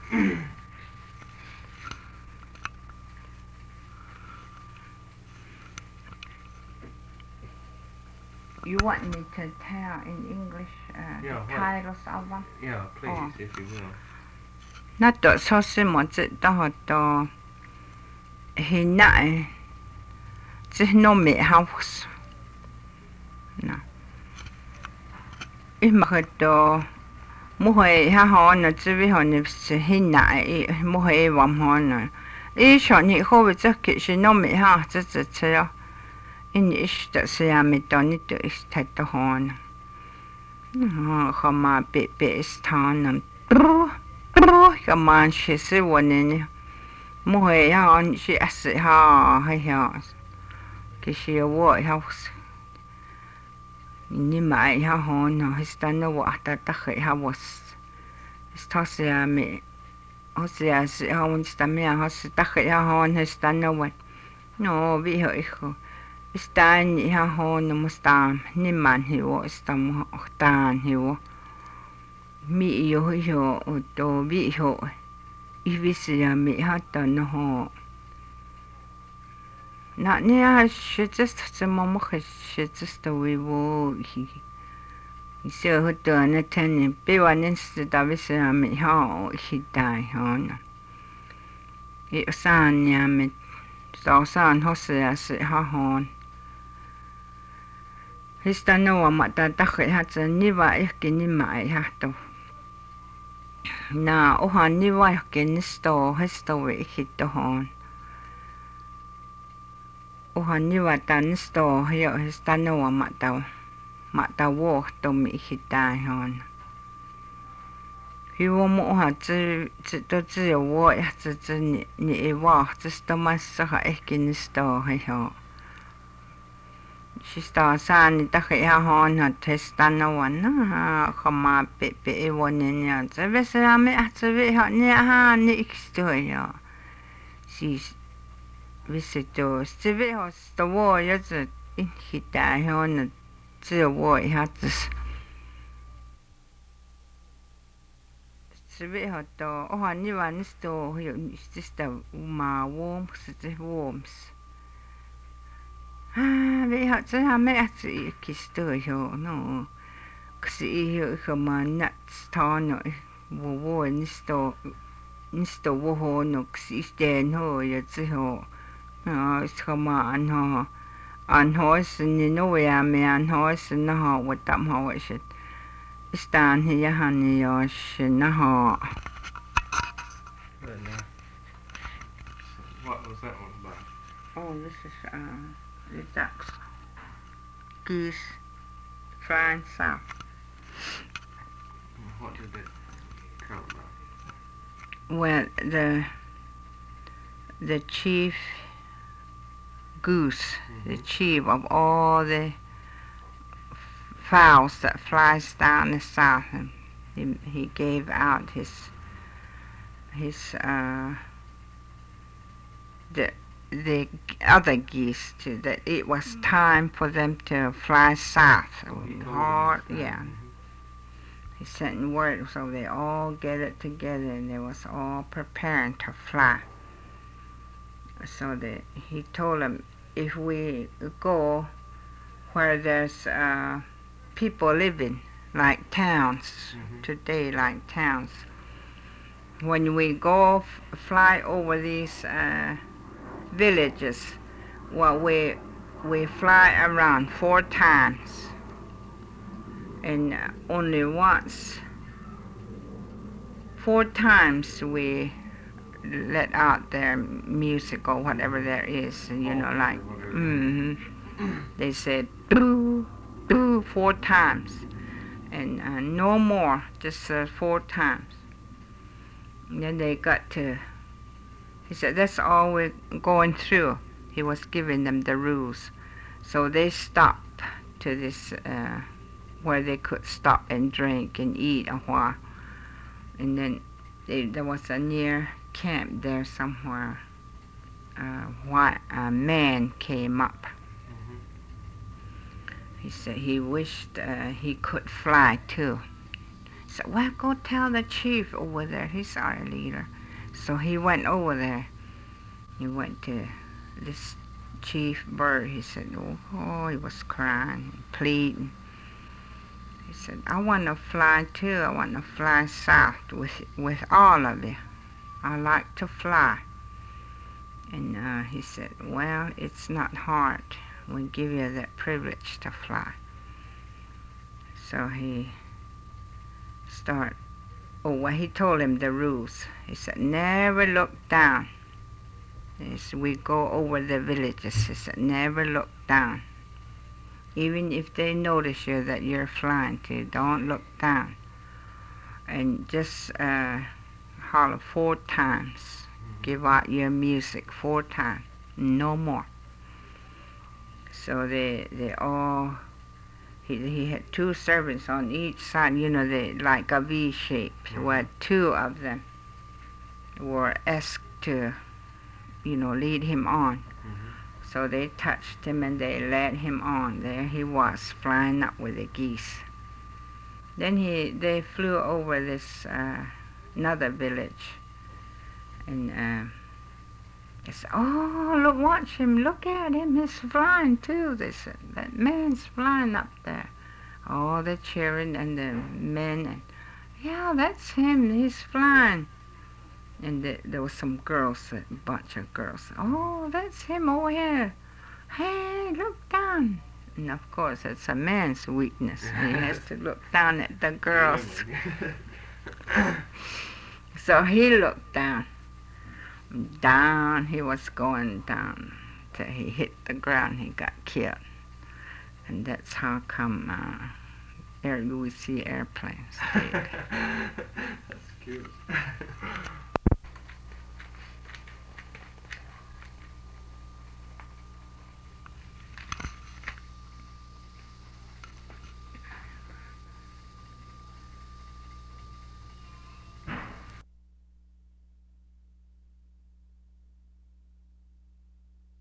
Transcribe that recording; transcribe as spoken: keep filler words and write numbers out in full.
You want me to tell in English uh, yeah, the what? titles of them? Yeah, please, oh. if you will. 那多少是么子到好多，现在这弄没好事，那，伊么个多，莫会哈好呢，这边好呢是现在伊莫会往好呢，伊上你好为这其实弄没好，这这这哟，伊你是的是呀没到你的是太多好呢，嗯，好嘛别别是他呢，不不，干嘛其实我呢？莫会呀，你是是哈，还呀，其实我呀，你买呀好呢，还是等到我打打开哈我是，他是呀没，好是呀是哈，我是等咩哈是打开呀好，还是等到我，no，为何一个，是等你呀好，那么是等你买去我是等么等去我，米有有我都米有，伊为是呀没哈等的哈。那你还学这怎么么还学这的为我？你说好多那天呢，比我那时到为什么没好期待哈呢？一三年没早上好是啊是好好。迄时那我嘛打打开下子，你话要给你买下都。那我喊你话要给你 store， 迄 store 为去都好。我喊你话等 store， 还有迄时那我嘛到。嘛到我都没去带哈，因为我们哈只只都只有我呀，只只你你我，只是都蛮适合一个人做还好。是到山你打开呀哈，那才是单那玩呐，干嘛别别我呢呀？这边是阿妹啊，这边哈你哈你做呀，是为是做这边哈是到我也是一去带哈那。只有我一下子，是为好多。我看你话你是多有，是的马窝是这窝是。啊，为好这下没啊子其实都有喏，可是有什么那他呢？我我你是多，你是多我好喏，可是点好也只好，啊，什么安好。安好是你那位啊没安好是那好我当好我是，是当你呀哈你要是那好。 What was that one about? Oh, this is uh, the ducks, geese, flying south. What did it tell about? Well, the the chief goose, mm-hmm. the chief of all the fowls that flies down the south, and he, he gave out his his uh, the the other geese to that it was time for them to fly south. Oh, Hard, yeah. Mm-hmm. He sent word so they all gathered together and they was all preparing to fly. So that he told them if we go where there's uh, people living like towns, mm-hmm. today like towns, when we go f- fly over these uh, villages, well we we fly around four times and uh, only once four times we let out their music or whatever there is, you know, like mm-hmm. They said boo boo four times and uh, no more, just uh, four times. And then they got to, he said that's all we're going through. He was giving them the rules. So they stopped to this uh, where they could stop and drink and eat a while. And then they, there was a near camp there somewhere. Uh, white a man came up. Mm-hmm. He said he wished uh, he could fly too. He said, well, go tell the chief over there. He's our leader. So he went over there. He went to this Chief Bird. He said, oh, oh he was crying, pleading. He said, I want to fly too. I want to fly south with with all of you. I like to fly. And uh, he said, well, it's not hard. We give you that privilege to fly. So he started, oh, well, he told him the rules. He said, never look down. As we go over the villages, he said, never look down. Even if they notice you that you're flying too, don't look down. And just uh, holler four times. Give out your music four times, no more. So they they all, he, he had two servants on each side, you know, they like a V shape, mm-hmm. where two of them were asked to, you know, lead him on. Mm-hmm. So they touched him and they led him on. There he was, flying up with the geese. Then he they flew over this uh, another village. And uh, they said, oh, look, watch him, look at him, he's flying too. They said, that man's flying up there. All the cheering and the men, and yeah, that's him, he's flying. And the, there was some girls, a bunch of girls. Oh, that's him over here. Hey, look down. And of course, it's a man's weakness. He has to look down at the girls. So he looked down. Down he was going down till he hit the ground. He got killed, and that's how come uh, air we see airplanes. That's cute.